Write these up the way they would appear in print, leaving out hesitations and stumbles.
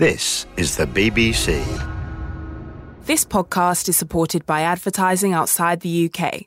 This is the BBC. This podcast is supported by advertising outside the UK.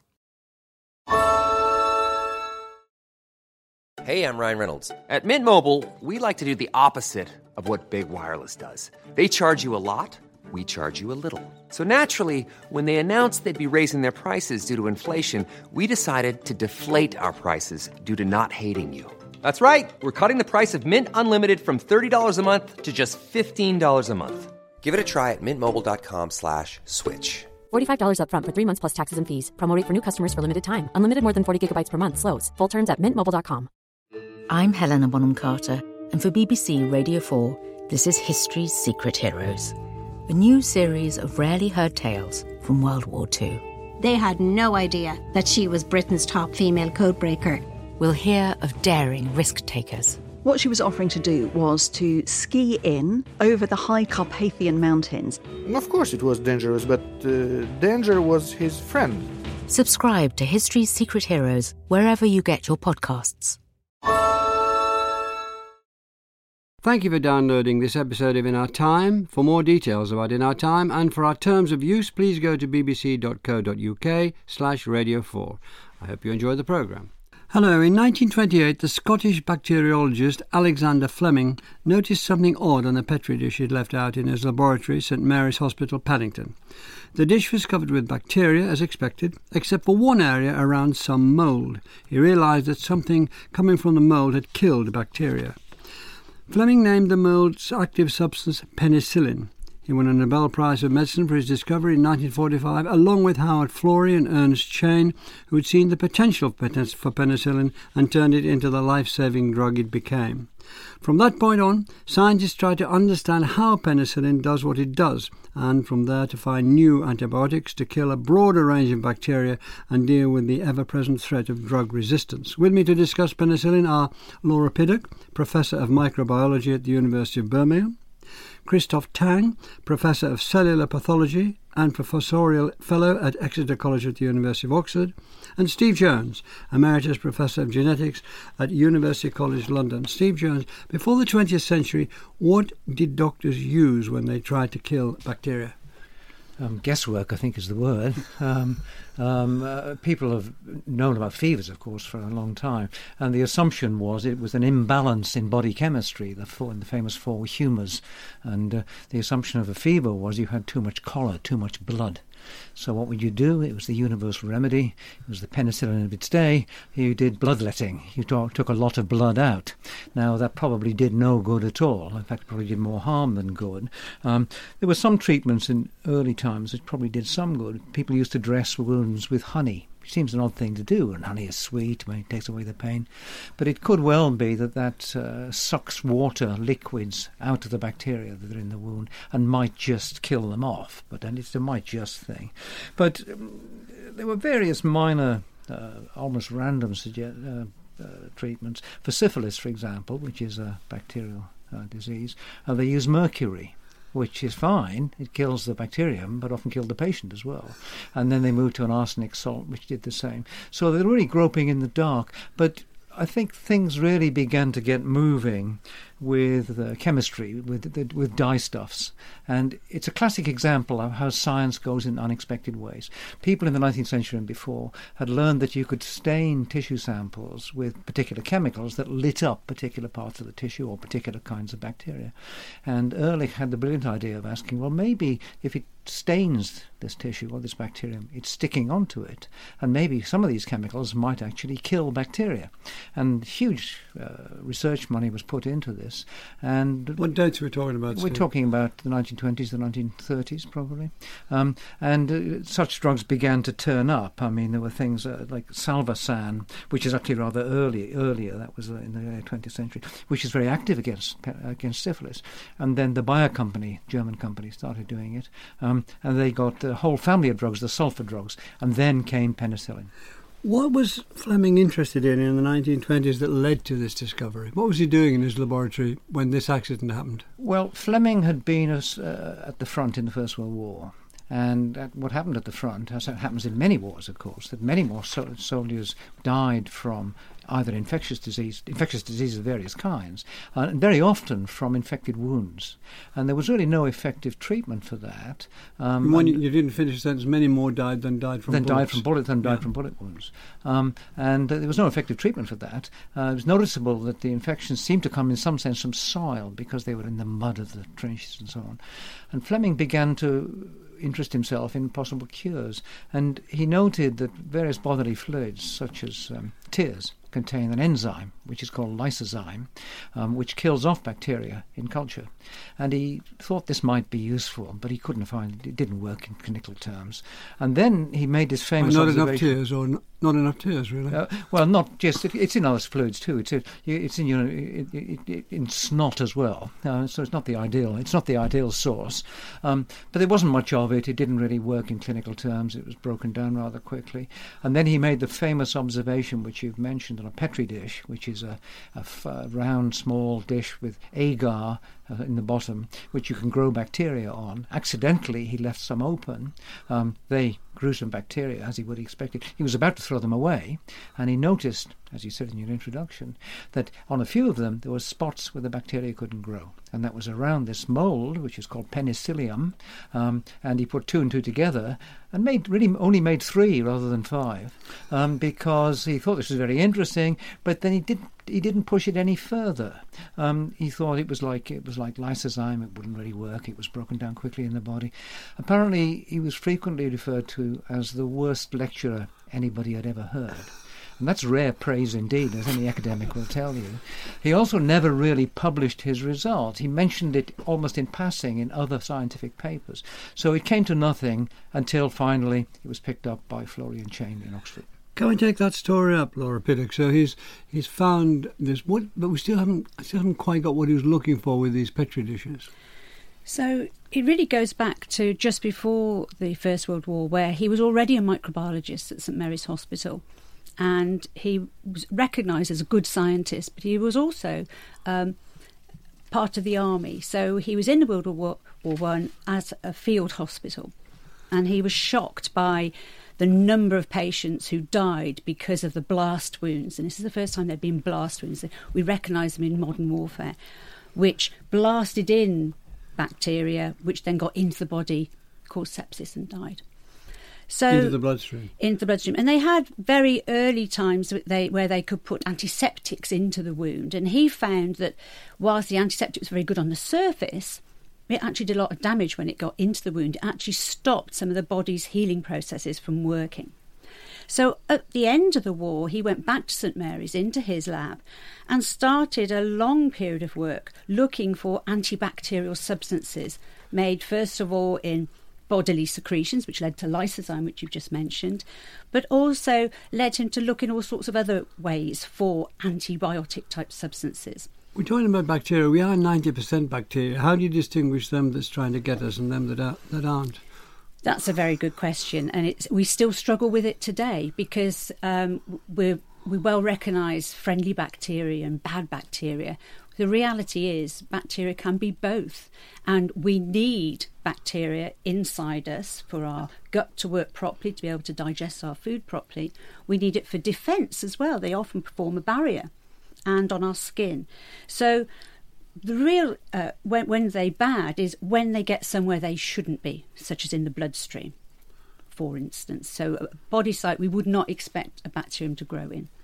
Hey, I'm Ryan Reynolds. At Mint Mobile, we like to do the opposite of what Big Wireless does. They charge you a lot, we charge you a little. So naturally, when they announced they'd be raising their prices due to inflation, we decided to deflate our prices due to not hating you. That's right. We're cutting the price of Mint Unlimited from $30 a month to just $15 a month. Give it a try at mintmobile.com/switch. $45 up front for 3 months plus taxes and fees. Promo rate for new customers for limited time. Unlimited more than 40 gigabytes per month slows. Full terms at mintmobile.com. I'm Helena Bonham Carter, and for BBC Radio 4, this is History's Secret Heroes, a new series of rarely heard tales from World War II. They had no idea that she was Britain's top female codebreaker. We'll hear of daring risk-takers. What she was offering to do was to ski in over the high Carpathian Mountains. Of course it was dangerous, but danger was his friend. Subscribe to History's Secret Heroes wherever you get your podcasts. Thank you for downloading this episode of In Our Time. For more details about In Our Time and for our terms of use, please go to bbc.co.uk/radio4. I hope you enjoy the programme. Hello, in 1928 the Scottish bacteriologist Alexander Fleming noticed something odd on a petri dish he'd left out in his laboratory, St Mary's Hospital, Paddington. The dish was covered with bacteria, as expected, except for one area around some mould. He realised that something coming from the mould had killed bacteria. Fleming named the mould's active substance penicillin. He won a Nobel Prize for Medicine for his discovery in 1945, along with Howard Florey and Ernest Chain, who had seen the potential for penicillin and turned it into the life-saving drug it became. From that point on, scientists tried to understand how penicillin does what it does, and from there to find new antibiotics to kill a broader range of bacteria and deal with the ever-present threat of drug resistance. With me to discuss penicillin are Laura Piddock, Professor of Microbiology at the University of Birmingham, Christoph Tang, Professor of Cellular Pathology and Professorial Fellow at Exeter College at the University of Oxford, and Steve Jones, Emeritus Professor of Genetics at University College London. Steve Jones, before the 20th century, what did doctors use when they tried to kill bacteria? Guesswork, I think, is the word. People have known about fevers, of course, for a long time, and the assumption was it was an imbalance in body chemistry, the famous four humours, and the assumption of a fever was you had too much choler, too much blood. So what would you do? It was the universal remedy. It was the penicillin of its day. You did bloodletting. You took a lot of blood out. Now, that probably did no good at all. In fact, it probably did more harm than good. There were some treatments in early times that probably did some good. People used to dress wounds with honey. It seems an odd thing to do, and honey is sweet, it takes away the pain. But it could well be that sucks water, liquids, out of the bacteria that are in the wound and might just kill them off. But and it's a might just thing. But there were various minor, almost random treatments. For syphilis, for example, which is a bacterial disease, they use mercury, which is fine. It kills the bacterium, but often killed the patient as well. And then they moved to an arsenic salt, which did the same. So they're really groping in the dark. But I think things really began to get moving with chemistry, with dyestuffs. And it's a classic example of how science goes in unexpected ways. People in the 19th century and before had learned that you could stain tissue samples with particular chemicals that lit up particular parts of the tissue or particular kinds of bacteria. And Ehrlich had the brilliant idea of asking, well, maybe if it stains this tissue or this bacterium, it's sticking onto it, and maybe some of these chemicals might actually kill bacteria. And huge research money was put into this. And what dates are we talking about? We're talking about the 1920s, the 1930s probably. And such drugs began to turn up. I mean, there were things like Salvarsan, which is actually rather earlier, that was in the early 20th century, which is very active against syphilis. And then the Bayer company, German company, started doing it. And they got the whole family of drugs, the sulfur drugs, and then came penicillin. What was Fleming interested in the 1920s that led to this discovery? What was he doing in his laboratory when this accident happened? Well, Fleming had been at the front in the First World War, And what happened at the front, as it happens in many wars, of course, that many more soldiers died from either infectious diseases of various kinds, and very often from infected wounds. And there was really no effective treatment for that. When you didn't finish the sentence, many more died than died from bullets. Died from bullet wounds. And there was no effective treatment for that. It was noticeable that the infections seemed to come in some sense from soil because they were in the mud of the trenches and so on. And Fleming began to interest himself in possible cures, and he noted that various bodily fluids, such as tears, contain an enzyme which is called lysozyme, which kills off bacteria in culture. And he thought this might be useful, but he couldn't find it didn't work in clinical terms. And then he made this famous observation. Not enough tears, really. Well, not just it's in other fluids too. It's in in snot as well. So it's not the ideal. It's not the ideal source. But there wasn't much of it. It didn't really work in clinical terms. It was broken down rather quickly. And then he made the famous observation, which you've mentioned, on a Petri dish, which is a round, small dish with agar in the bottom, which you can grow bacteria on. Accidentally, he left some open. They grew some bacteria, as he would have expected. He was about to throw them away, and he noticed, as you said in your introduction, that on a few of them there were spots where the bacteria couldn't grow. And that was around this mould, which is called penicillium, and he put 2 and 2 together and only made 3 rather than 5, because he thought this was very interesting, but then he didn't push it any further. He thought it was like lysozyme. It wouldn't really work. It was broken down quickly in the body. Apparently, he was frequently referred to as the worst lecturer anybody had ever heard. And that's rare praise indeed, as any academic will tell you. He also never really published his results. He mentioned it almost in passing in other scientific papers. So it came to nothing until finally it was picked up by Florian Chain in Oxford. Can we take that story up, Laura Piddock? So he's found this, but we still haven't quite got what he was looking for with these Petri dishes. So it really goes back to just before the First World War, where he was already a microbiologist at St Mary's Hospital, and he was recognised as a good scientist, but he was also part of the army. So he was in the World War I at a field hospital, and he was shocked by the number of patients who died because of the blast wounds. And this is the first time there had been blast wounds. We recognise them in modern warfare, which blasted in bacteria, which then got into the body, caused sepsis and died. So into the bloodstream. And they had very early times where they could put antiseptics into the wound. And he found that whilst the antiseptic was very good on the surface, it actually did a lot of damage when it got into the wound. It actually stopped some of the body's healing processes from working. So at the end of the war, he went back to St Mary's into his lab and started a long period of work looking for antibacterial substances made, first of all, in bodily secretions, which led to lysozyme, which you've just mentioned, but also led him to look in all sorts of other ways for antibiotic-type substances. We're talking about bacteria. We are 90% bacteria. How do you distinguish them that's trying to get us and them that aren't? That's a very good question, and we still struggle with it today because we well recognise friendly bacteria and bad bacteria. The reality is bacteria can be both, and we need bacteria inside us for our gut to work properly, to be able to digest our food properly. We need it for defence as well. They often perform a barrier, and on our skin. So the real, when they're bad, is when they get somewhere they shouldn't be, such as in the bloodstream, for instance. So a body site we would not expect a bacterium to grow in.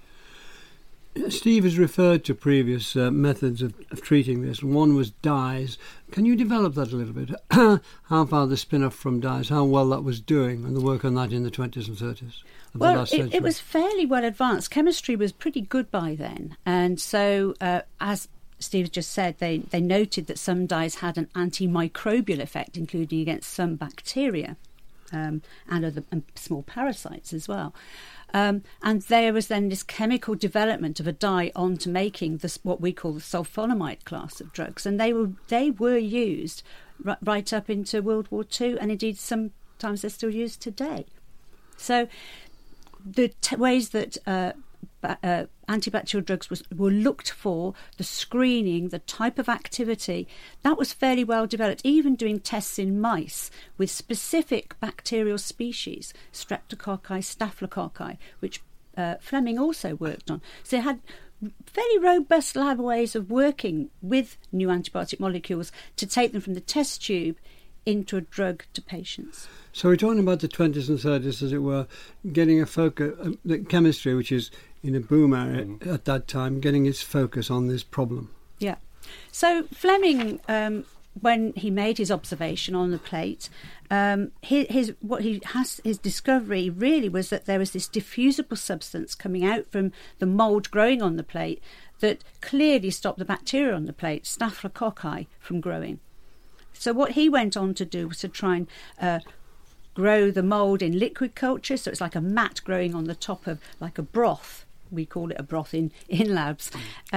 Steve has referred to previous methods of treating this. One was dyes. Can you develop that a little bit? How far the spin-off from dyes, how well that was doing, and the work on that in the 20s and 30s? Well, it was fairly well advanced. Chemistry was pretty good by then. And so, as Steve just said, they noted that some dyes had an antimicrobial effect, including against some bacteria and small parasites as well. And there was then this chemical development of a dye onto making this, what we call the sulfonamide class of drugs. And they were used right up into World War II, and indeed sometimes they're still used today. So the ways that antibacterial drugs were looked for, the screening, the type of activity, that was fairly well developed, even doing tests in mice with specific bacterial species, Streptococci, Staphylococci, which Fleming also worked on. So it had fairly robust lab ways of working with new antibiotic molecules to take them from the test tube into a drug to patients. So we're talking about the 20s and 30s, as it were, getting a focus, the chemistry, which is in a boom area at that time, getting its focus on this problem. Yeah. So Fleming, when he made his observation on the plate, his discovery really was that there was this diffusible substance coming out from the mould growing on the plate that clearly stopped the bacteria on the plate, Staphylococci, from growing. So what he went on to do was to try and grow the mould in liquid culture, so it's like a mat growing on the top of like a broth. We call it a broth in labs.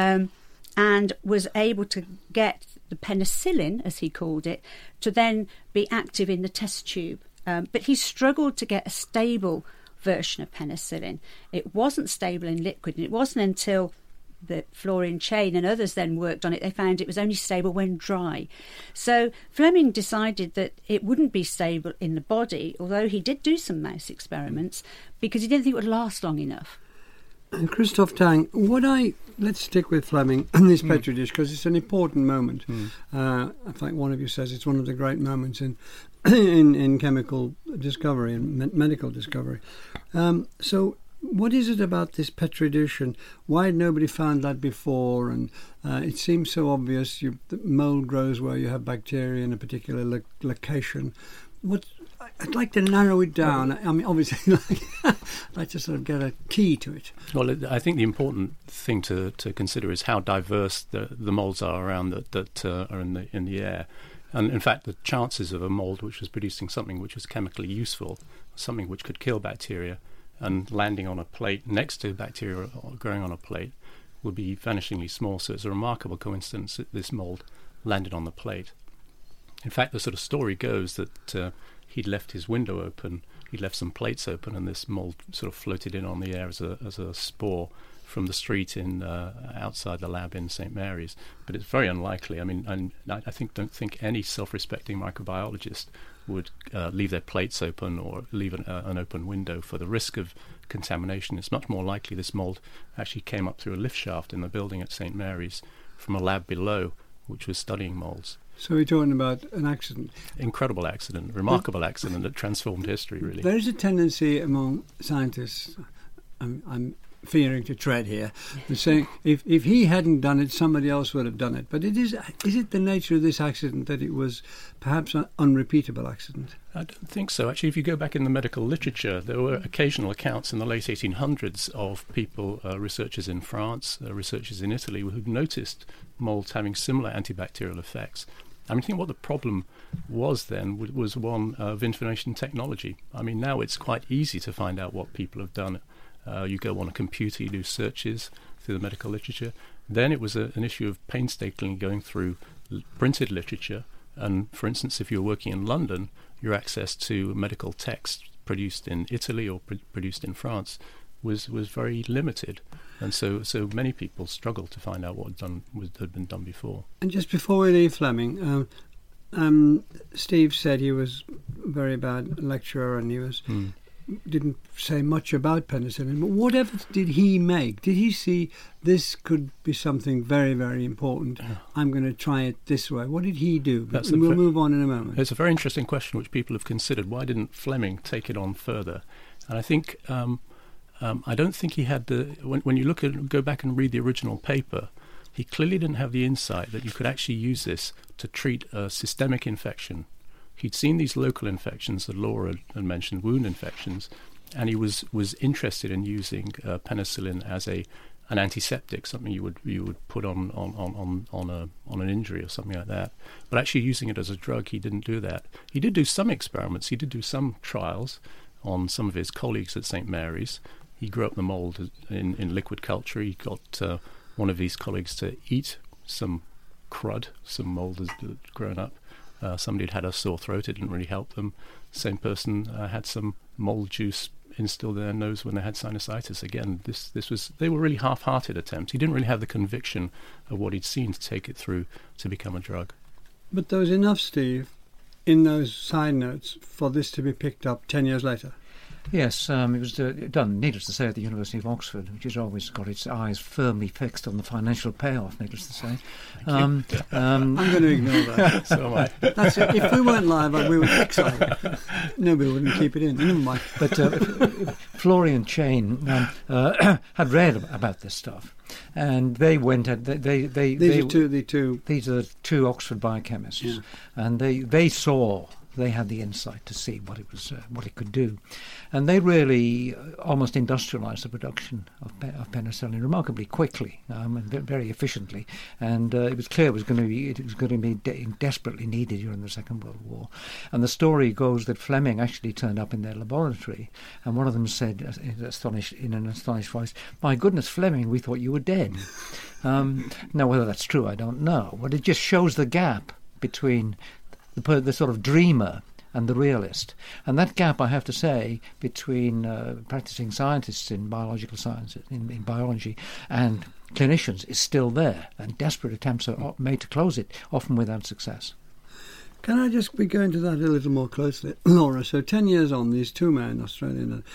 And was able to get the penicillin, as he called it, to then be active in the test tube. But he struggled to get a stable version of penicillin. It wasn't stable in liquid, and it wasn't until the Florian Chain and others then worked on it, they found it was only stable when dry. So Fleming decided that it wouldn't be stable in the body, although he did do some mouse experiments, because he didn't think it would last long enough. And Christoph Tang, let's stick with Fleming and this Petri dish, because it's an important moment. In fact, one of you says it's one of the great moments in chemical discovery and medical discovery. So what is it about this Petri dish, and why had nobody found that before? And it seems so obvious. The mould grows where you have bacteria in a particular location. I'd like to narrow it down. I mean, obviously, I'd like to sort of get a key to it. Well, I think the important thing to consider is how diverse the moulds are around that are in the air. And in fact, the chances of a mould which was producing something which was chemically useful, something which could kill bacteria, and landing on a plate next to bacteria growing on a plate would be vanishingly small. So it's a remarkable coincidence that this mould landed on the plate. In fact, the sort of story goes that he'd left his window open, he'd left some plates open, and this mould sort of floated in on the air as a spore from the street outside the lab in St. Mary's. But it's very unlikely. I mean, I don't think any self-respecting microbiologist would leave their plates open or leave an open window for the risk of contamination. It's much more likely this mould actually came up through a lift shaft in the building at St. Mary's from a lab below, which was studying moulds. So we're talking about an accident. Incredible accident, remarkable accident that transformed history, really. There is a tendency among scientists, I'm fearing to tread here, to saying if he hadn't done it, somebody else would have done it. But is it the nature of this accident that it was perhaps an unrepeatable accident? I don't think so. Actually, if you go back in the medical literature, there were occasional accounts in the late 1800s of people, researchers in France, researchers in Italy, who'd noticed moulds having similar antibacterial effects. I think what the problem was then was one of information technology. I mean, now it's quite easy to find out what people have done. You go on a computer, you do searches through the medical literature. Then it was an issue of painstakingly going through printed literature. And, for instance, if you're working in London, your access to medical text produced in Italy or produced in France was very limited. And so many people struggled to find out what had been done before. And just before we leave Fleming, Steve said he was a very bad lecturer and he didn't say much about penicillin. But what evidence did he make? Did he see this could be something very, very important? I'm going to try it this way. What did he do? We'll move on in a moment. It's a very interesting question which people have considered. Why didn't Fleming take it on further? And I think I don't think he had when you go back and read the original paper, he clearly didn't have the insight that you could actually use this to treat a systemic infection. He'd seen these local infections that Laura had mentioned, wound infections, and he was interested in using penicillin as an antiseptic, something you would put on an injury or something like that. But actually using it as a drug, he didn't do that. He did do some experiments. He did do some trials on some of his colleagues at St. Mary's. He grew up the mould in liquid culture. He got one of his colleagues to eat some crud, some mould had grown up. Somebody had a sore throat. It didn't really help them. Same person had some mould juice instilled in their nose when they had sinusitis. Again, they were really half-hearted attempts. He didn't really have the conviction of what he'd seen to take it through to become a drug. But there was enough, Steve, in those side notes for this to be picked up 10 years later. Yes, it was done, needless to say, at the University of Oxford, which has always got its eyes firmly fixed on the financial payoff, needless to say. I'm going to ignore that. So am I. That's it. If we weren't live, we would exile it. Nobody wouldn't keep it in. Never mind. But Florian Chain had read about this stuff, and they went at these are the two Oxford biochemists, and they saw. They had the insight to see what it could do, and they really almost industrialised the production of penicillin remarkably quickly and very efficiently. And it was clear it was going to be desperately needed during the Second World War. And the story goes that Fleming actually turned up in their laboratory, and one of them said, in an astonished voice, "My goodness, Fleming, we thought you were dead." Now, whether that's true, I don't know, but it just shows the gap between the sort of dreamer and the realist. And that gap, I have to say, between practicing scientists in biological sciences, in biology, and clinicians is still there, and desperate attempts are made to close it, often without success. Can I just be going to that a little more closely, Laura? So 10 years on, these two men, Australian,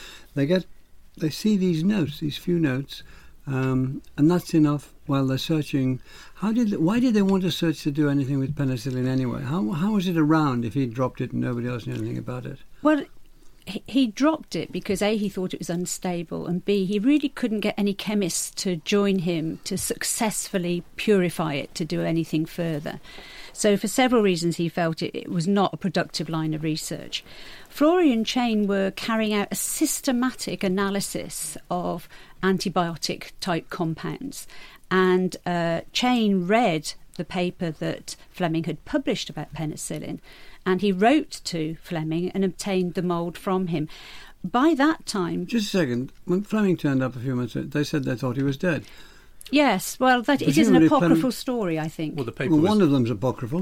they see these notes, these few notes, and that's enough while they're searching. Why did they want to search to do anything with penicillin anyway? How was it around if he dropped it and nobody else knew anything about it? Well, he dropped it because A, he thought it was unstable, and B, he really couldn't get any chemists to join him to successfully purify it to do anything further. So for several reasons he felt it was not a productive line of research. Florian Chain were carrying out a systematic analysis of antibiotic-type compounds, and Chain read the paper that Fleming had published about penicillin, and he wrote to Fleming and obtained the mould from him. By that time... Just a second. When Fleming turned up a few months later, they said they thought he was dead. Yes, well, it is an apocryphal story, I think. Well, one of them's apocryphal.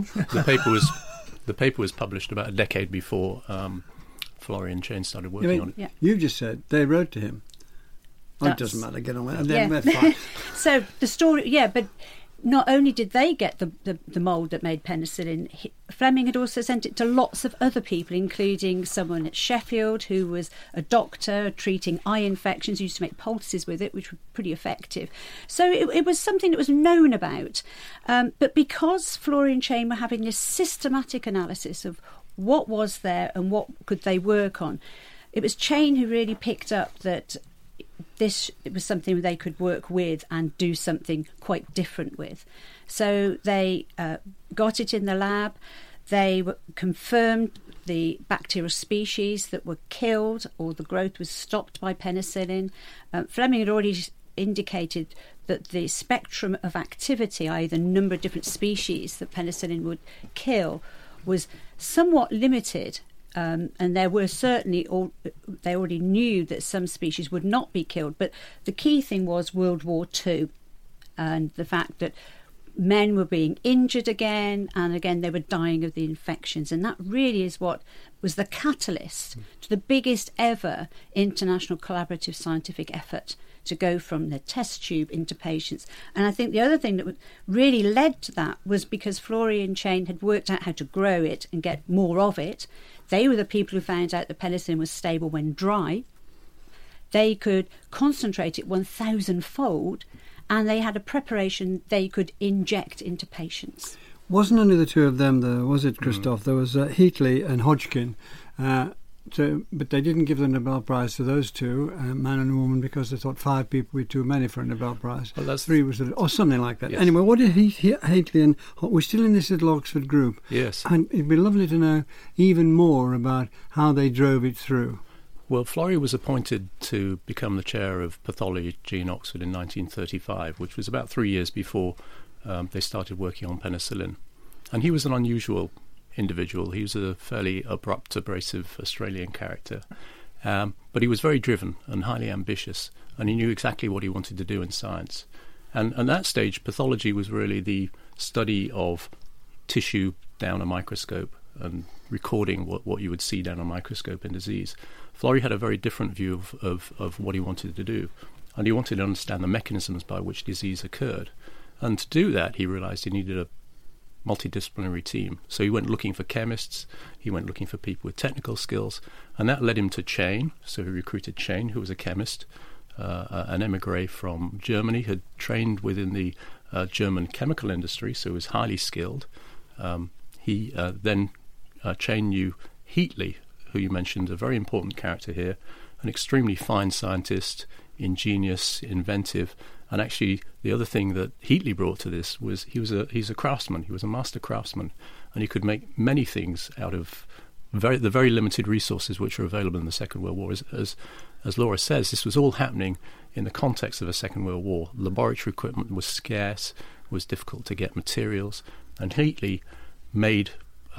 The paper was published about a decade before Florian Chain started working on it. Yeah. You just said they wrote to him. Oh, it doesn't matter, get on with it. We're fine. So the story, but not only did they get the mould that made penicillin, Fleming had also sent it to lots of other people, including someone at Sheffield who was a doctor treating eye infections, used to make poultices with it, which were pretty effective. So it was something that was known about. But because Florian Chain were having this systematic analysis of what was there and what could they work on, it was Chain who really picked up that it was something they could work with and do something quite different with. So they got it in the lab. They confirmed the bacterial species that were killed or the growth was stopped by penicillin. Fleming had already indicated that the spectrum of activity, i.e. the number of different species that penicillin would kill, was somewhat limited. And there were certainly, they already knew that some species would not be killed. But the key thing was World War II and the fact that men were being injured again, and again they were dying of the infections. And that really is what was the catalyst to the biggest ever international collaborative scientific effort to go from the test tube into patients. And I think the other thing that really led to that was because Florian Chain had worked out how to grow it and get more of it. They were the people who found out that penicillin was stable when dry. They could concentrate it 1,000-fold, and they had a preparation they could inject into patients. Wasn't only the two of them, though, was it, Christoph? There was Heatley and Hodgkin. But they didn't give the Nobel Prize to those two, man and woman, because they thought 5 people would be too many for a Nobel Prize. Well, that's 3 was, or something like that. Yes. Anyway, what did Heatley and we're still in this little Oxford group. Yes. And it'd be lovely to know even more about how they drove it through. Well, Florey was appointed to become the chair of pathology in Oxford in 1935, which was about 3 years before they started working on penicillin. And he was an unusual individual. He was a fairly abrupt, abrasive Australian character. But he was very driven and highly ambitious, and he knew exactly what he wanted to do in science. And at that stage, pathology was really the study of tissue down a microscope and recording what you would see down a microscope in disease. Florey had a very different view of what he wanted to do, and he wanted to understand the mechanisms by which disease occurred. And to do that, he realized he needed a multidisciplinary team. So he went looking for chemists, he went looking for people with technical skills, and that led him to Chain. So he recruited Chain, who was a chemist, an emigre from Germany, had trained within the German chemical industry, so was highly skilled. He then Chain knew Heatley, who you mentioned, a very important character here, an extremely fine scientist, ingenious, inventive, and actually the other thing that Heatley brought to this was he's a craftsman. He was a master craftsman, and he could make many things out of the very limited resources which were available in the Second World War. As Laura says, this was all happening in the context of a Second World War. Laboratory equipment was scarce, was difficult to get materials, and Heatley made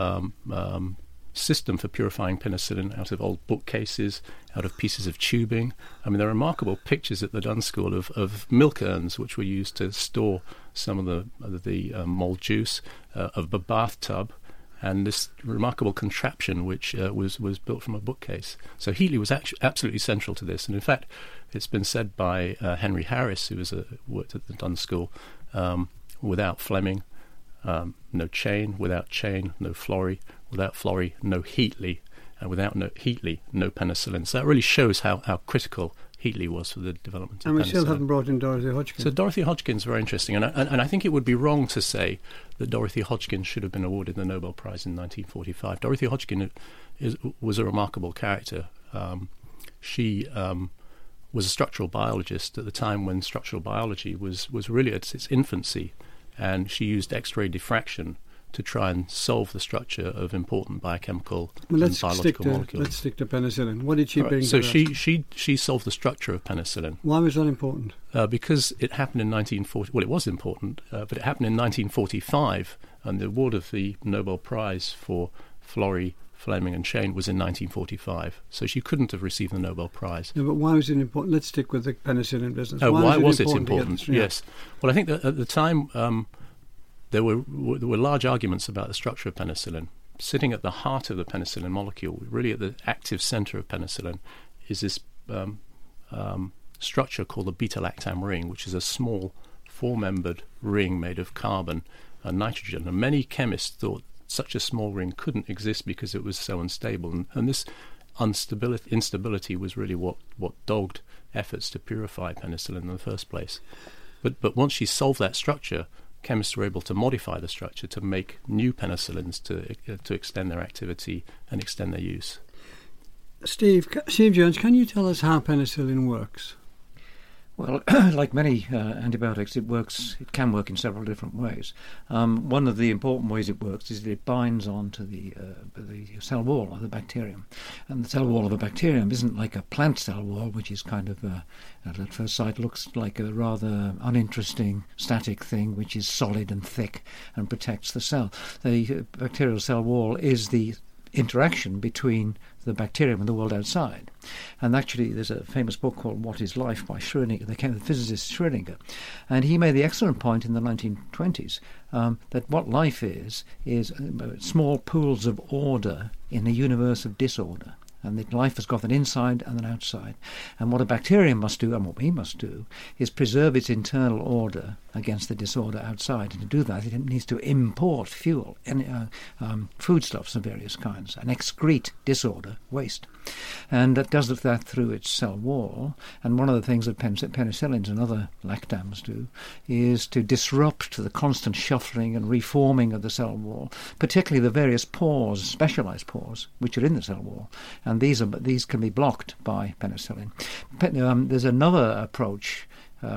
system for purifying penicillin out of old bookcases, out of pieces of tubing. I mean, there are remarkable pictures at the Dunn School of milk urns which were used to store some of the mold juice, of a bathtub, and this remarkable contraption which was built from a bookcase. So Heatley was absolutely central to this, and in fact, it's been said by Henry Harris, who worked at the Dunn School, without Fleming, no Chain; without Chain, no Florey; without Florey, no Heatley; and without Heatley, no penicillin. So that really shows how critical Heatley was for the development of penicillin. And we still haven't brought in Dorothy Hodgkin. So Dorothy Hodgkin's very interesting, and I think it would be wrong to say that Dorothy Hodgkin should have been awarded the Nobel Prize in 1945. Dorothy Hodgkin was a remarkable character. She was a structural biologist at the time when structural biology was really at its infancy, and she used X-ray diffraction to try and solve the structure of important biochemical and biological molecules. Let's stick to penicillin. What did she bring to So that? she solved the structure of penicillin. Why was that important? Because it happened in 1940. Well, it was important, but it happened in 1945, and the award of the Nobel Prize for Florey, Fleming and Chain was in 1945. So she couldn't have received the Nobel Prize. No, but why was it important? Let's stick with the penicillin business. Why was it important? Yeah. Yes. Well, I think that at the time there were large arguments about the structure of penicillin. Sitting at the heart of the penicillin molecule, really at the active center of penicillin, is this structure called the beta-lactam ring, which is a small four-membered ring made of carbon and nitrogen. And many chemists thought such a small ring couldn't exist because it was so unstable. And this instability was really what dogged efforts to purify penicillin in the first place. But once she solved that structure, chemists were able to modify the structure to make new penicillins to extend their activity and extend their use. Steve Jones, can you tell us how penicillin works? Well, like many antibiotics, it can work in several different ways. One of the important ways it works is that it binds onto the cell wall of the bacterium. And the cell wall of a bacterium isn't like a plant cell wall, which is kind of, at first sight, looks like a rather uninteresting static thing, which is solid and thick and protects the cell. The bacterial cell wall is the interaction between the bacterium and the world outside. And actually there's a famous book called What is Life by Schrödinger, the physicist Schrödinger, and he made the excellent point in the 1920s that what life is small pools of order in a universe of disorder. And that life has got an inside and an outside. And what a bacterium must do, and what we must do, is preserve its internal order against the disorder outside. And to do that, it needs to import fuel, foodstuffs of various kinds, and excrete disorder, waste. And it does that through its cell wall. And one of the things that penicillins and other lactams do is to disrupt the constant shuffling and reforming of the cell wall, particularly the various pores, specialized pores, which are in the cell wall. And these can be blocked by penicillin. There's another approach,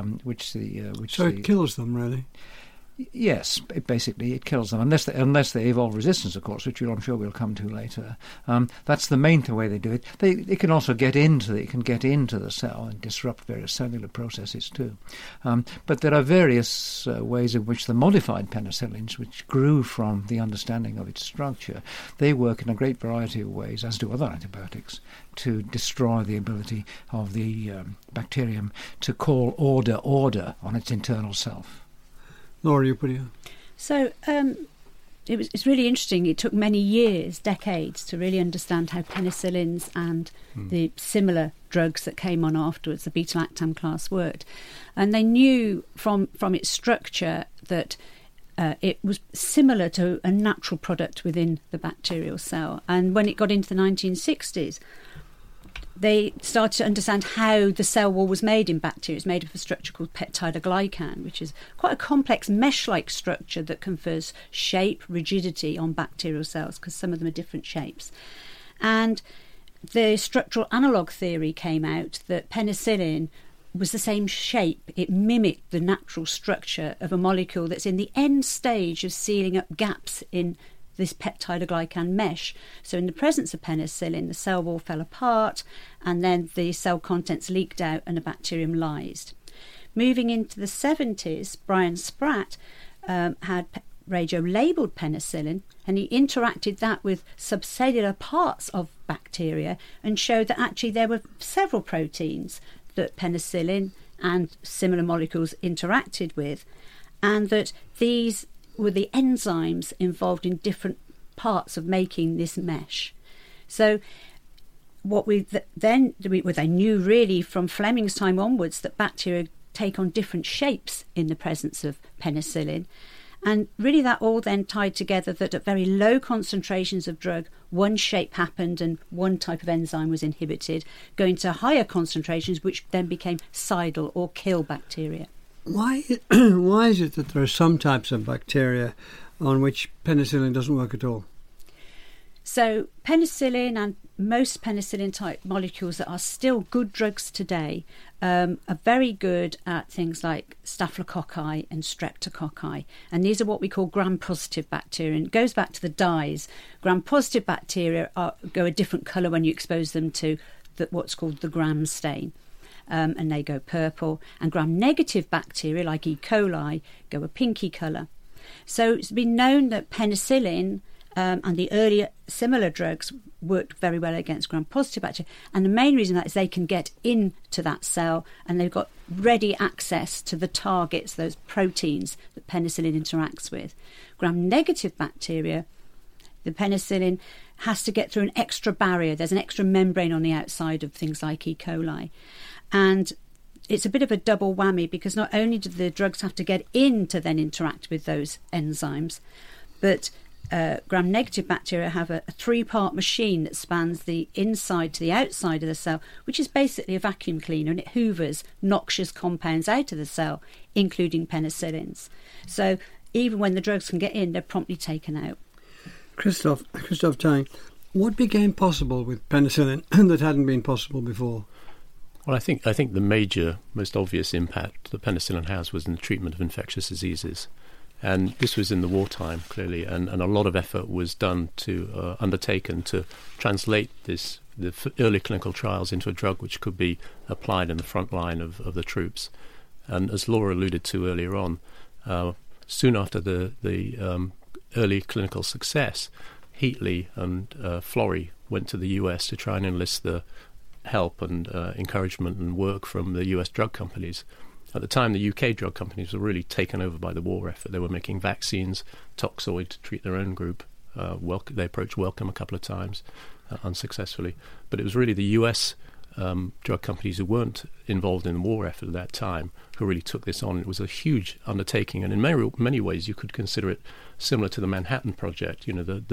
So it kills them, really? Yes, basically it kills them, unless they evolve resistance, of course, which I'm sure we'll come to later. That's the main way they do it. They can also get into the cell and disrupt various cellular processes too. But there are various ways in which the modified penicillins, which grew from the understanding of its structure, they work in a great variety of ways, as do other antibiotics, to destroy the ability of the bacterium to call order on its internal self. Laura, you put it on. So it's really interesting. It took many years, decades, to really understand how penicillins and the similar drugs that came on afterwards, the beta-lactam class, worked. And they knew from its structure that it was similar to a natural product within the bacterial cell. And when it got into the 1960s, they started to understand how the cell wall was made in bacteria. It's made of a structure called peptidoglycan, which is quite a complex mesh-like structure that confers shape, rigidity on bacterial cells, because some of them are different shapes. And the structural analogue theory came out that penicillin was the same shape. It mimicked the natural structure of a molecule that's in the end stage of sealing up gaps in this peptidoglycan mesh. So in the presence of penicillin, the cell wall fell apart and then the cell contents leaked out and the bacterium lysed. Moving into the 70s, Brian Spratt had radio-labelled penicillin, and he interacted that with subcellular parts of bacteria and showed that actually there were several proteins that penicillin and similar molecules interacted with, and that these were the enzymes involved in different parts of making this mesh. So what they knew really from Fleming's time onwards that bacteria take on different shapes in the presence of penicillin. And really that all then tied together that at very low concentrations of drug, one shape happened and one type of enzyme was inhibited, going to higher concentrations, which then became cidal or kill bacteria. Why is it that there are some types of bacteria on which penicillin doesn't work at all? So penicillin and most penicillin-type molecules that are still good drugs today are very good at things like staphylococci and streptococci. And these are what we call gram-positive bacteria. And it goes back to the dyes. Gram-positive bacteria go a different colour when you expose them to what's called the gram stain. And they go purple. And gram-negative bacteria, like E. coli, go a pinky colour. So it's been known that penicillin and the earlier similar drugs worked very well against gram-positive bacteria. And the main reason that is they can get into that cell and they've got ready access to the targets, those proteins that penicillin interacts with. Gram-negative bacteria, the penicillin has to get through an extra barrier. There's an extra membrane on the outside of things like E. coli. And it's a bit of a double whammy because not only do the drugs have to get in to then interact with those enzymes, but gram-negative bacteria have a three-part machine that spans the inside to the outside of the cell, which is basically a vacuum cleaner, and it hoovers noxious compounds out of the cell, including penicillins. So even when the drugs can get in, they're promptly taken out. Christoph Tang, what became possible with penicillin that hadn't been possible before? Well, I think the major, most obvious impact that penicillin has was in the treatment of infectious diseases. And this was in the wartime, clearly, and a lot of effort was undertaken to translate the early clinical trials into a drug which could be applied in the front line of the troops. And as Laura alluded to earlier on, soon after the early clinical success, Heatley and Florey went to the US to try and enlist the help and encouragement and work from the US drug companies. At the time, the UK drug companies were really taken over by the war effort. They were making vaccines, Toxoid to treat their own group. They approached Wellcome a couple of times, unsuccessfully. But it was really the US drug companies who weren't involved in the war effort at that time who really took this on. It was a huge undertaking, and in many ways you could consider it similar to the Manhattan Project,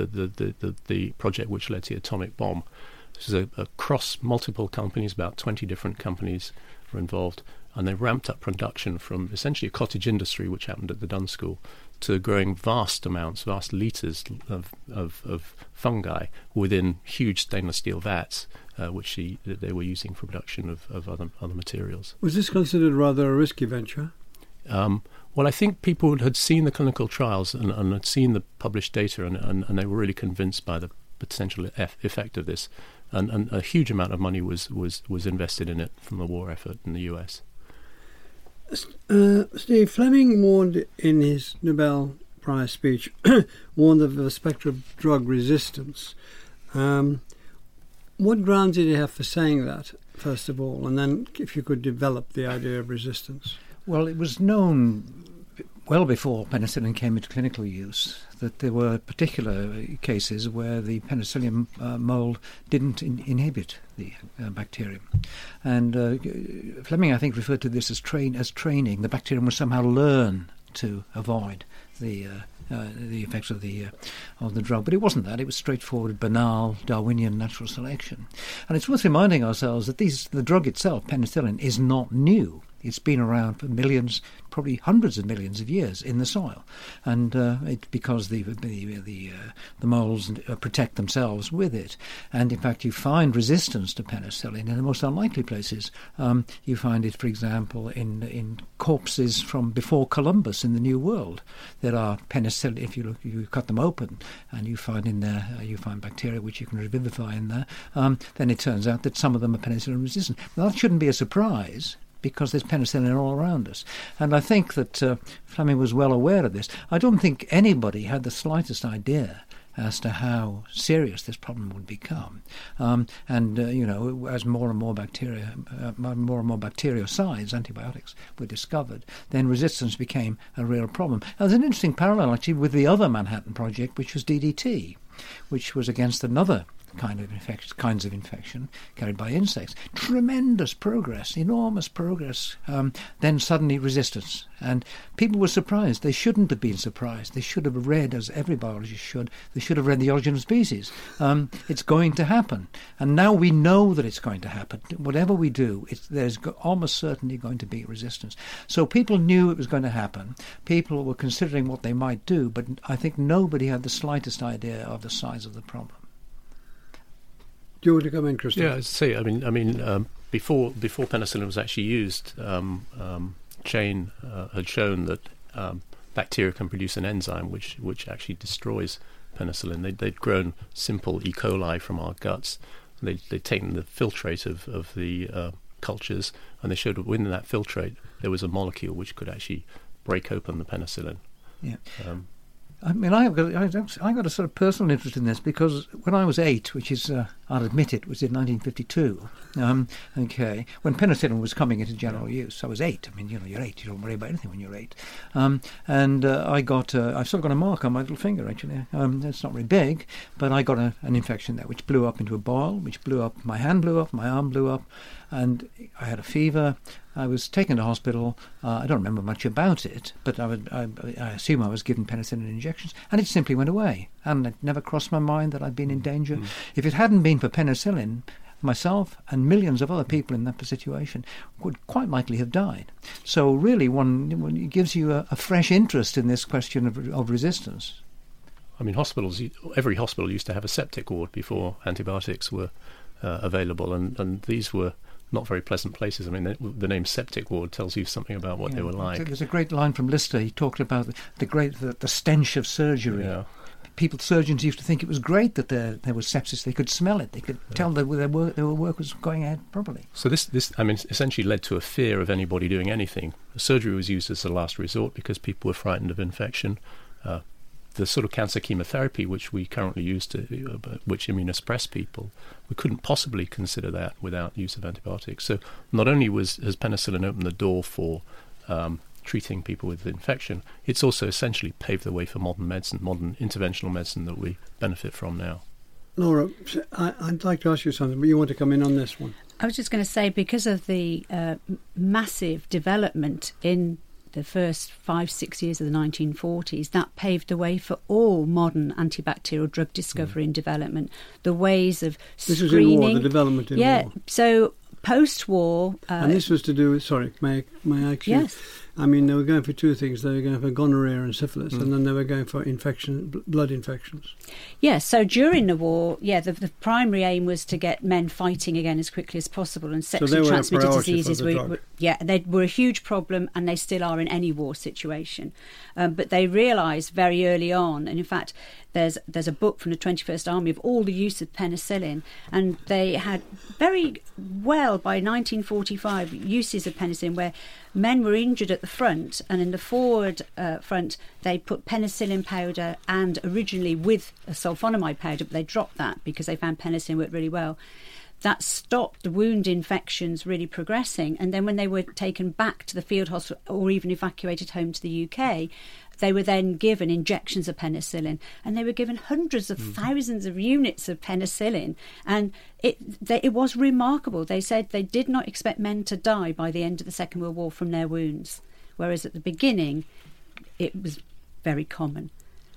the project which led to the atomic bomb. This is across multiple companies, about 20 different companies were involved. And they ramped up production from essentially a cottage industry, which happened at the Dunn School, to growing vast litres of fungi within huge stainless steel vats, which they were using for production of other materials. Was this considered rather a risky venture? Well, I think people had seen the clinical trials and had seen the published data, and they were really convinced by the potential effect of this. And a huge amount of money was invested in it from the war effort in the US. Steve, Fleming warned in his Nobel Prize speech, warned of the spectre of drug resistance. What grounds did he have for saying that, first of all, and then if you could develop the idea of resistance? Well, it was known well before penicillin came into clinical use, that there were particular cases where the penicillium mold didn't inhibit the bacterium. And Fleming, I think, referred to this as training. The bacterium would somehow learn to avoid the effects of the drug, but it wasn't that. It was straightforward, banal, Darwinian natural selection. And it's worth reminding ourselves that the drug itself, penicillin, is not new. It's been around for millions, probably hundreds of millions of years in the soil, and it's because the moles protect themselves with it. And in fact, you find resistance to penicillin in the most unlikely places. You find it, for example, in corpses from before Columbus in the New World. There are penicillin. If you cut them open, and you find in there bacteria which you can revivify in there. Then it turns out that some of them are penicillin resistant. Now, that shouldn't be a surprise, because there's penicillin all around us. And I think that Fleming was well aware of this. I don't think anybody had the slightest idea as to how serious this problem would become. As more and more bactericides, antibiotics, were discovered, then resistance became a real problem. Now, there's an interesting parallel, actually, with the other Manhattan Project, which was DDT, which was against another kinds of infection carried by insects. Tremendous progress, enormous progress. Then suddenly resistance. And people were surprised. They shouldn't have been surprised. They should have read, as every biologist should, they should have read The Origin of Species. It's going to happen. And now we know that it's going to happen. Whatever we do, there's almost certainly going to be resistance. So people knew it was going to happen. People were considering what they might do, but I think nobody had the slightest idea of the size of the problem. Do you want to come in, Christopher? Yeah, I see. I mean, before penicillin was actually used, Chain had shown that bacteria can produce an enzyme which actually destroys penicillin. They'd grown simple E. coli from our guts. They'd taken the filtrate of the cultures, and they showed that within that filtrate there was a molecule which could actually break open the penicillin. Yeah. I mean, I got a sort of personal interest in this because when I was 8, which is, I'll admit it, was in 1952, when penicillin was coming into general use. I was 8. I mean, you're 8. You don't worry about anything when you're 8. I've still got a mark on my little finger, actually. It's not very big, but I got an infection there, which blew up into a boil, which blew up, my hand blew up, my arm blew up, and I had a fever. I was taken to hospital. I don't remember much about it, but I assume I was given penicillin injections, and it simply went away. And it never crossed my mind that I'd been in danger. If it hadn't been for penicillin, myself and millions of other people in that situation would quite likely have died. So really, it gives you a fresh interest in this question of resistance. I mean, every hospital used to have a septic ward before antibiotics were available, and these were not very pleasant places. I mean, the name septic ward tells you something about what they were like. There's a great line from Lister. He talked about the stench of surgery. Yeah. Surgeons used to think it was great that there was sepsis. They could smell it. They could tell that their work was going ahead properly. So this essentially led to a fear of anybody doing anything. Surgery was used as a last resort because people were frightened of infection. The sort of cancer chemotherapy which we currently use which immunosuppress people, we couldn't possibly consider that without use of antibiotics. So not only has penicillin opened the door for treating people with infection, it's also essentially paved the way for modern medicine, modern interventional medicine that we benefit from now. Laura, I'd like to ask you something, but you want to come in on this one? I was just going to say, because of the massive development in the first 5-6 years of the 1940s, that paved the way for all modern antibacterial drug discovery and development. The ways of screening. This was in war, the development in war. Yeah, so post-war... and this was to do with, sorry, may I actually... Yes. I mean, they were going for two things. They were going for gonorrhea and syphilis, and then they were going for blood infections. Yes, so during the war, the primary aim was to get men fighting again as quickly as possible, and sexually transmitted diseases they were a huge problem, and they still are in any war situation. But they realised very early on, and in fact, there's a book from the 21st Army of all the use of penicillin, and they had very well, by 1945, uses of penicillin where men were injured at the front, and in the forward front they put penicillin powder, and originally with a sulfonamide powder, but they dropped that because they found penicillin worked really well. that stopped the wound infections really progressing. And then when they were taken back to the field hospital or even evacuated home to the UK, they were then given injections of penicillin, and they were given hundreds of thousands of units of penicillin. And it was remarkable. They said they did not expect men to die by the end of the Second World War from their wounds, whereas at the beginning it was very common.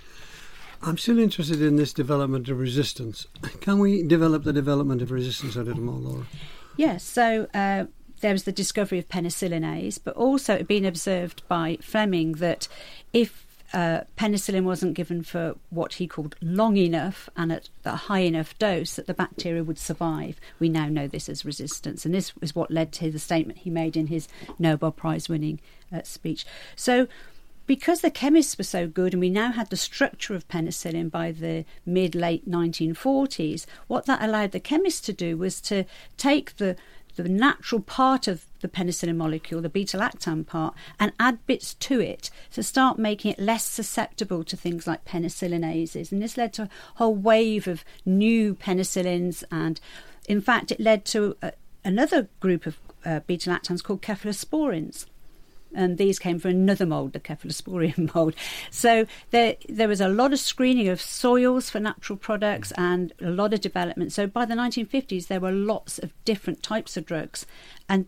I'm still interested in this development of resistance. Can we develop the development of resistance a little more, Laura? Yes, so there was the discovery of penicillinase, but also it had been observed by Fleming that if penicillin wasn't given for what he called long enough and at a high enough dose, that the bacteria would survive. We now know this as resistance, and this is what led to the statement he made in his Nobel Prize-winning speech. So because the chemists were so good and we now had the structure of penicillin by the mid-late 1940s, what that allowed the chemists to do was to take the natural part of the penicillin molecule, the beta-lactam part, and add bits to it to start making it less susceptible to things like penicillinases. And this led to a whole wave of new penicillins, and in fact it led to another group of beta-lactams called cephalosporins. And these came from another mould, the Cephalosporium mould. So there was a lot of screening of soils for natural products and a lot of development. So by the 1950s, there were lots of different types of drugs. And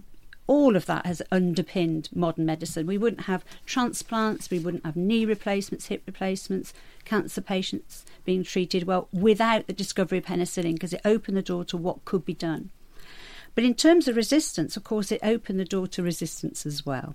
all of that has underpinned modern medicine. We wouldn't have transplants, we wouldn't have knee replacements, hip replacements, cancer patients being treated well without the discovery of penicillin, because it opened the door to what could be done. But in terms of resistance, of course, it opened the door to resistance as well.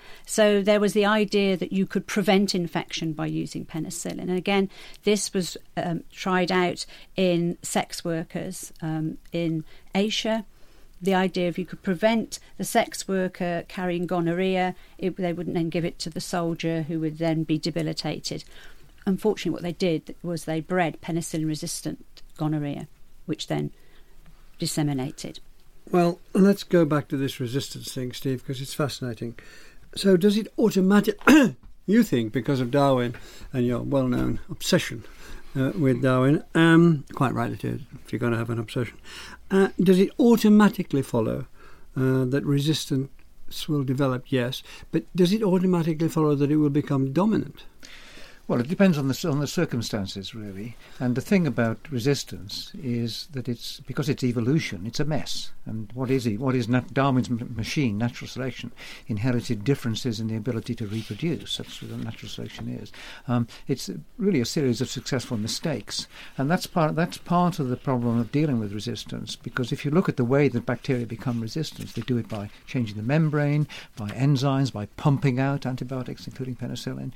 So there was the idea that you could prevent infection by using penicillin. And again, this was tried out in sex workers in Asia. The idea of you could prevent the sex worker carrying gonorrhea, they wouldn't then give it to the soldier who would then be debilitated. Unfortunately, what they did was they bred penicillin-resistant gonorrhea, which then disseminated. Well, let's go back to this resistance thing, Steve, because it's fascinating. So does it automatically, you think, because of Darwin and your well-known obsession with Darwin, quite right it is, if you're going to have an obsession, does it automatically follow that resistance will develop? Yes, but does it automatically follow that it will become dominant? Well, it depends on the circumstances, really. And the thing about resistance is that it's because it's evolution, it's a mess. And what is Darwin's machine, natural selection? Inherited differences in the ability to reproduce. That's what natural selection is. It's really a series of successful mistakes, and that's part of the problem of dealing with resistance. Because if you look at the way that bacteria become resistant, they do it by changing the membrane, by enzymes, by pumping out antibiotics, including penicillin,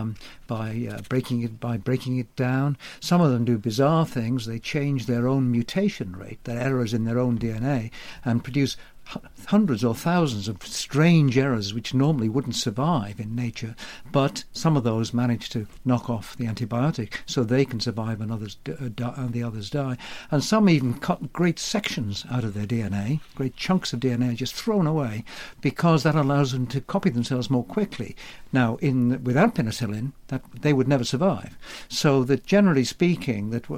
by breaking it down. Some of them do bizarre things. They change their own mutation rate, their errors in their own DNA, and produce hundreds or thousands of strange errors which normally wouldn't survive in nature, but some of those manage to knock off the antibiotic so they can survive and the others die. And some even cut great sections out of their DNA, great chunks of DNA just thrown away, because that allows them to copy themselves more quickly. Now, without penicillin, that they would never survive. So that generally speaking, that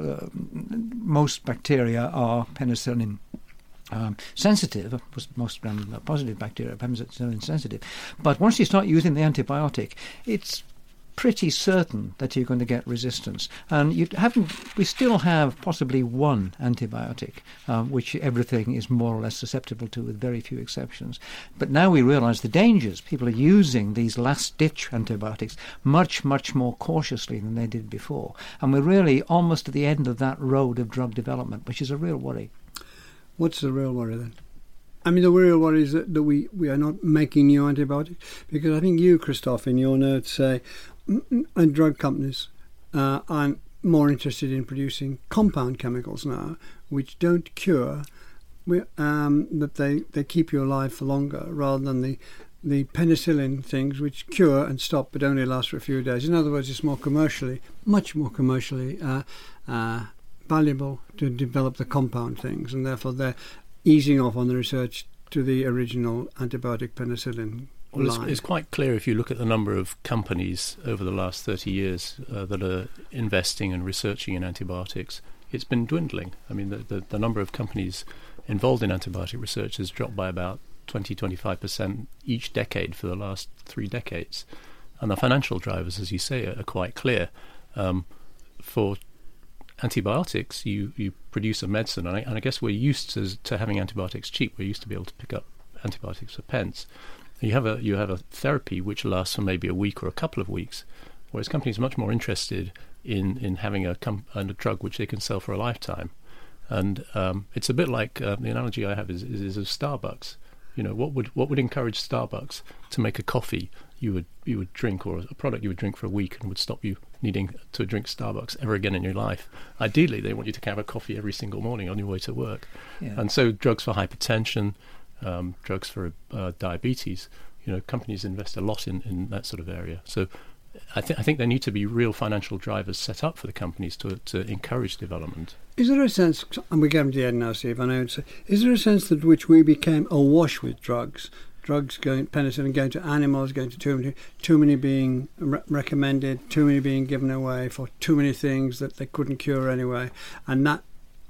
most bacteria are penicillin sensitive. Most gram-positive bacteria are penicillin sensitive. But once you start using the antibiotic, it's pretty certain that you're going to get resistance. And we still have possibly one antibiotic, which everything is more or less susceptible to, with very few exceptions. But now we realise the dangers. People are using these last-ditch antibiotics much, much more cautiously than they did before. And we're really almost at the end of that road of drug development, which is a real worry. What's the real worry then? I mean, the real worry is that we are not making new antibiotics, because I think you, Christoph, in your notes say and drug companies are more interested in producing compound chemicals now, which don't cure, that they keep you alive for longer, rather than the penicillin things which cure and stop but only last for a few days. In other words, it's much more commercially valuable to develop the compound things, and therefore they're easing off on the research to the original antibiotic penicillin. Well, it's quite clear if you look at the number of companies over the last 30 years that are investing and researching in antibiotics. It's been dwindling. I mean, the number of companies involved in antibiotic research has dropped by about 20-25% each decade for the last 3 decades. And the financial drivers, as you say, are quite clear. For antibiotics, you produce a medicine, and I guess we're used to having antibiotics cheap. We're used to be able to pick up antibiotics for pence. You have a therapy which lasts for maybe a week or a couple of weeks, whereas companies are much more interested in having a drug which they can sell for a lifetime. And it's a bit like the analogy I have is of Starbucks. You know, what would encourage Starbucks to make a coffee you would drink, or a product you would drink for a week, and would stop you needing to drink Starbucks ever again in your life? Ideally, they want you to have a coffee every single morning on your way to work. Yeah. And so drugs for hypertension, drugs for diabetes, you know, companies invest a lot in that sort of area. So I think there need to be real financial drivers set up for the companies to encourage development. Is there a sense, and we're getting to the end now, Steve, I know, is there a sense that which we became awash with drugs penicillin going to animals, going to too many being recommended, too many being given away for too many things that they couldn't cure anyway, and that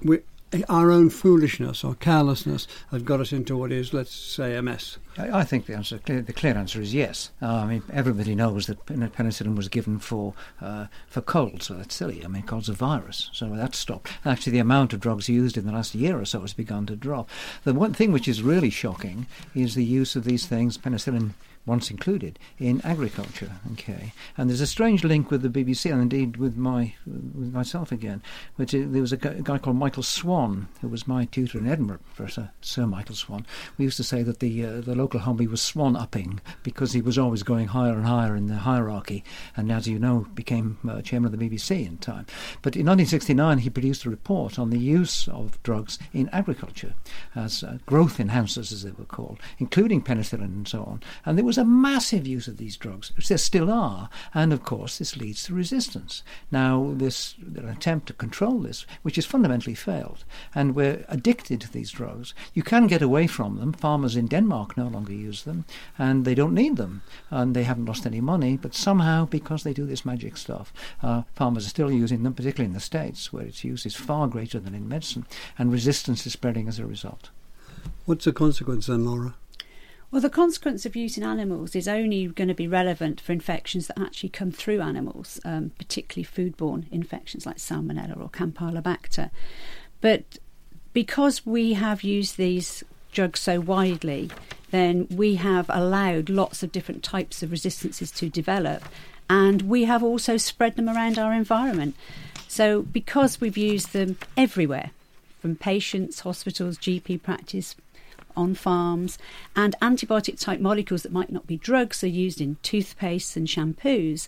our own foolishness or carelessness has got us into what is, let's say, a mess? I think the clear answer is yes. I mean, everybody knows that penicillin was given for cold, so that's silly. I mean, cold's a virus, so that's stopped. Actually, the amount of drugs used in the last year or so has begun to drop. The one thing which is really shocking is the use of these things, penicillin once included, in agriculture. Okay, and there's a strange link with the BBC, and indeed with myself again. Which there was a guy called Michael Swan, who was my tutor in Edinburgh, Professor Sir Michael Swan. We used to say that the local hobby was swan upping, because he was always going higher and higher in the hierarchy, and as you know, became chairman of the BBC in time. But in 1969, he produced a report on the use of drugs in agriculture as growth enhancers, as they were called, including penicillin and so on. And there was a massive use of these drugs, which there still are, and of course this leads to resistance. Now, there's an attempt to control this, which has fundamentally failed, and we're addicted to these drugs. You can get away from them. Farmers in Denmark no longer use them, and they don't need them, and they haven't lost any money, but somehow, because they do this magic stuff, farmers are still using them, particularly in the States, where its use is far greater than in medicine, and resistance is spreading as a result. What's the consequence then, Laura? Well, the consequence of use in animals is only going to be relevant for infections that actually come through animals, particularly foodborne infections like Salmonella or Campylobacter. But because we have used these drugs so widely, then we have allowed lots of different types of resistances to develop, and we have also spread them around our environment. So because we've used them everywhere, from patients, hospitals, GP practice, on farms, and antibiotic-type molecules that might not be drugs are used in toothpastes and shampoos,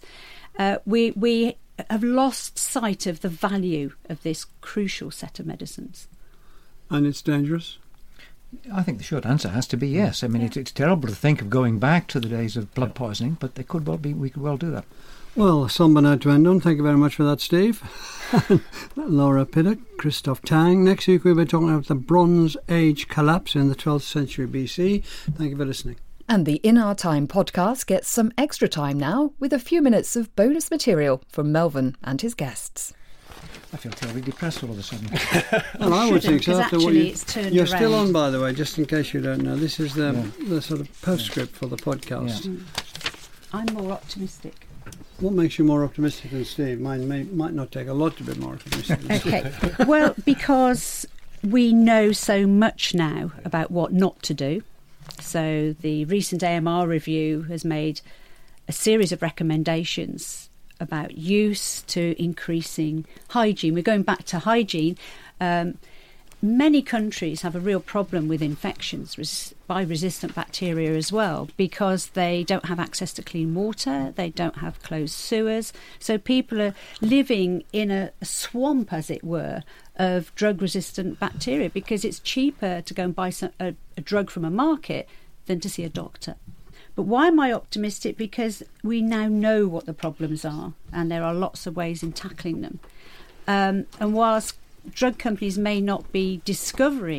we have lost sight of the value of this crucial set of medicines. And it's dangerous? I think the short answer has to be yes. I mean, it's terrible to think of going back to the days of blood poisoning, but we could well do that. Well, somber note to end on. Thank you very much for that, Steve. Laura Piddock, Christoph Tang. Next week we'll be talking about the Bronze Age collapse in the 12th century BC. Thank you for listening. And the In Our Time podcast gets some extra time now with a few minutes of bonus material from Melvin and his guests. I feel terribly depressed all of a sudden. Well, I would think so. After what you're around. Still on, by the way, just in case you don't know. This is the sort of postscript for the podcast. Yeah. I'm more optimistic. What makes you more optimistic than Steve? Mine might not take a lot to be more optimistic than Okay. Well, because we know so much now about what not to do. So the recent AMR review has made a series of recommendations about use to increasing hygiene. We're going back to hygiene. Many countries have a real problem with infections by resistant bacteria as well, because they don't have access to clean water, they don't have closed sewers. So people are living in a swamp, as it were, of drug-resistant bacteria, because it's cheaper to go and buy a drug from a market than to see a doctor. But why am I optimistic? Because we now know what the problems are, and there are lots of ways in tackling them. And whilst drug companies may not be discovering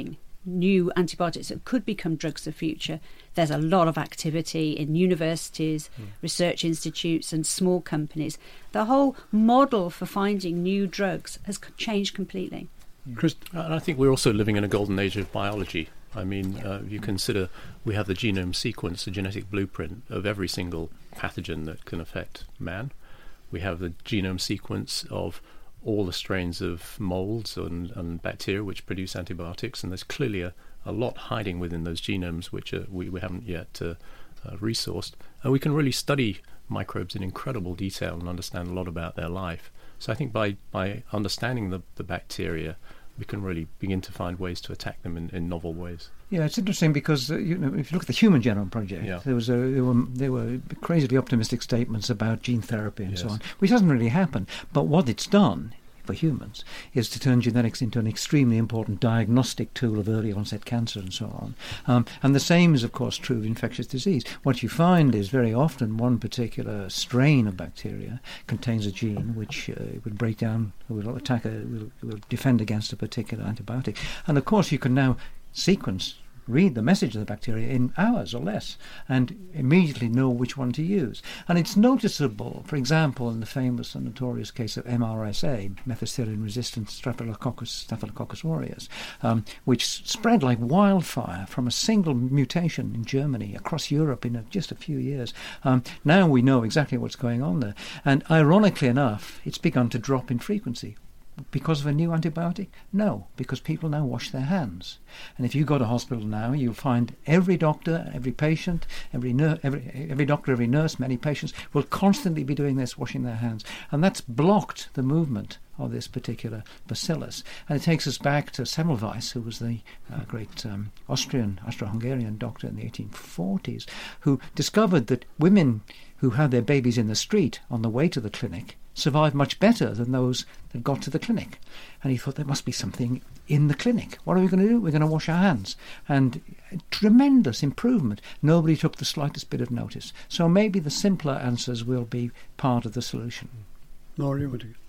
new antibiotics that could become drugs of the future, there's a lot of activity in universities, research institutes and small companies. The whole model for finding new drugs has changed completely. Chris, I think we're also living in a golden age of biology. I mean, if you consider we have the genome sequence, the genetic blueprint of every single pathogen that can affect man. We have the genome sequence of all the strains of molds and bacteria which produce antibiotics, and there's clearly a lot hiding within those genomes which we haven't yet resourced. And we can really study microbes in incredible detail and understand a lot about their life. So I think by understanding the bacteria, we can really begin to find ways to attack them in novel ways. Yeah, it's interesting because if you look at the Human Genome Project, there were crazily optimistic statements about gene therapy and so on, which hasn't really happened. But what it's done for humans is to turn genetics into an extremely important diagnostic tool of early onset cancer and so on. And the same is, of course, true of infectious disease. What you find is very often one particular strain of bacteria contains a gene which will break down, will attack, will defend against a particular antibiotic. And of course, you can now read the message of the bacteria in hours or less and immediately know which one to use. And it's noticeable, for example, in the famous and notorious case of MRSA, methicillin-resistant Staphylococcus aureus, which spread like wildfire from a single mutation in Germany across Europe in just a few years. Now we know exactly what's going on there. And ironically enough, it's begun to drop in frequency. Because of a new antibiotic? No, because people now wash their hands. And if you go to hospital now, you'll find every doctor, every patient, every doctor, every nurse, many patients will constantly be doing this, washing their hands. And that's blocked the movement of this particular bacillus. And it takes us back to Semmelweis, who was the great Austro-Hungarian doctor in the 1840s, who discovered that women who had their babies in the street on the way to the clinic survived much better than those that got to the clinic. And he thought there must be something in the clinic. What are we going to do? We're going to wash our hands. And tremendous improvement. Nobody took the slightest bit of notice. So maybe the simpler answers will be part of the solution. Laurie, what do you?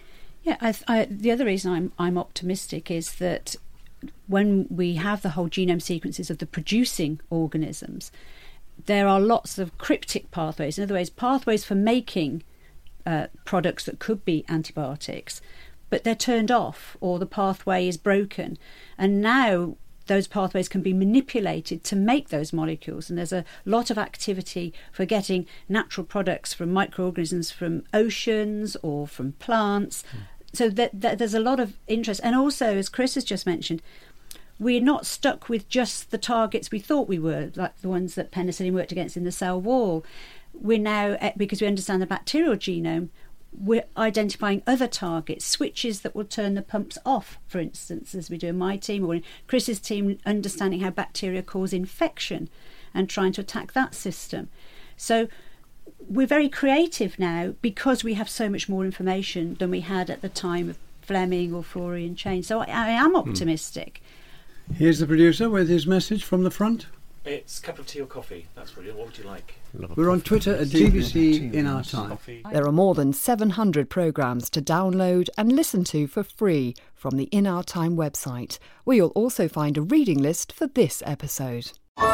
Yeah, the other reason I'm optimistic is that when we have the whole genome sequences of the producing organisms, there are lots of cryptic pathways. In other words, pathways for making products that could be antibiotics, but they're turned off or the pathway is broken. And now those pathways can be manipulated to make those molecules. And there's a lot of activity for getting natural products from microorganisms from oceans or from plants. So there's a lot of interest. And also, as Chris has just mentioned, we're not stuck with just the targets we thought we were, like the ones that penicillin worked against in the cell wall. We're now, because we understand the bacterial genome, we're identifying other targets, switches that will turn the pumps off, for instance, as we do in my team, or in Chris's team, understanding how bacteria cause infection and trying to attack that system. So we're very creative now because we have so much more information than we had at the time of Fleming or Florian Chain. So I am optimistic. Here's the producer with his message from the front. It's a cup of tea or coffee. That's brilliant. What would you like? We're on Twitter at GBC In Our Time. There are more than 700 programmes to download and listen to for free from the In Our Time website, where you'll also find a reading list for this episode.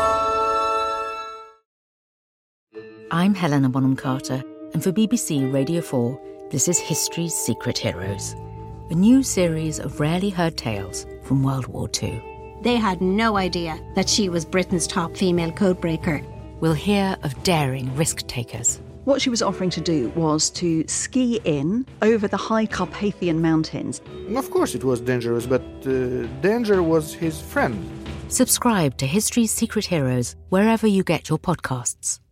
I'm Helena Bonham Carter, and for BBC Radio 4, this is History's Secret Heroes, a new series of rarely heard tales from World War II. They had no idea that she was Britain's top female codebreaker. We'll hear of daring risk-takers. What she was offering to do was to ski in over the high Carpathian Mountains. Of course it was dangerous, but danger was his friend. Subscribe to History's Secret Heroes wherever you get your podcasts.